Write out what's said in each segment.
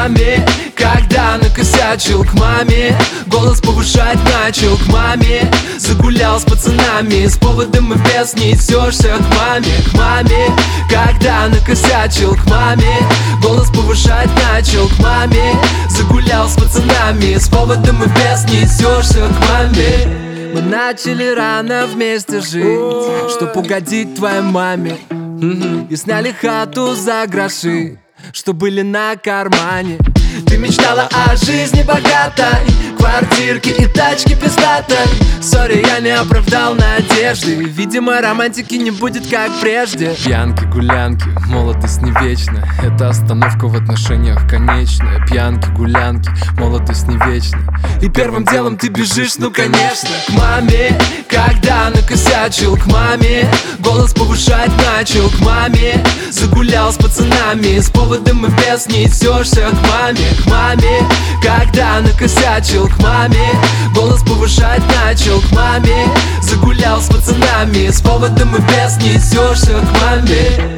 маме, когда накосячил, к маме, голос повышать начал, к маме, загулял с пацанами, с поводом и без несешься к маме, когда накосячил, к маме, голос повышать начал, к маме, загулял с пацанами, с поводом и без несешься к маме. Мы начали рано вместе жить, чтоб угодить твоей маме, и сняли хату за гроши, что были на кармане. Ты мечтала о жизни богатой, квартирке и тачке пиздатой. Сори, я не оправдал надежды, видимо, романтики не будет как прежде. Пьянки, гулянки, молодость не вечна, это остановка в отношениях конечная. Пьянки, гулянки, молодость не вечна, и первым делом ты бежишь, ну конечно. К маме, когда накосячил, к маме, голос повышать начал, к маме, загулял с пацанами, с поводом и без несешься к маме, когда накосячил, к маме, голос повышать начал, к маме, загулял с пацанами, с поводом и без несешься к маме.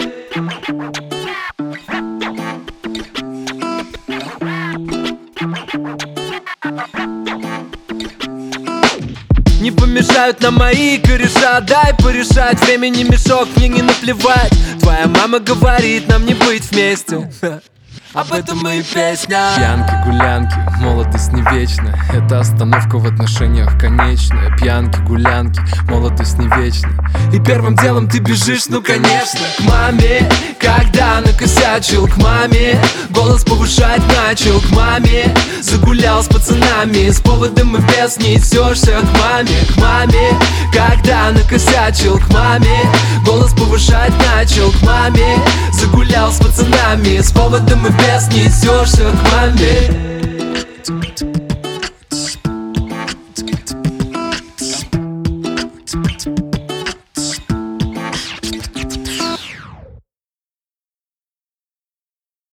Не помешают нам мои кореша, дай порешать, времени мешок, мне не наплевать. Твоя мама говорит нам не быть вместе, об этом и песня. Пьянки, гулянки, молодость не вечна, это остановка в отношениях конечная. Пьянки, гулянки, молодость не вечна, и первым делом ты бежишь, ну конечно. К маме, когда накосячил, к маме, голос повышать начал, к маме, загулял с пацанами, с поводом и без несешься к маме, когда накосячил, к маме, голос повышать начал, к маме, загулял с пацанами, с поводом и без несешься к маме.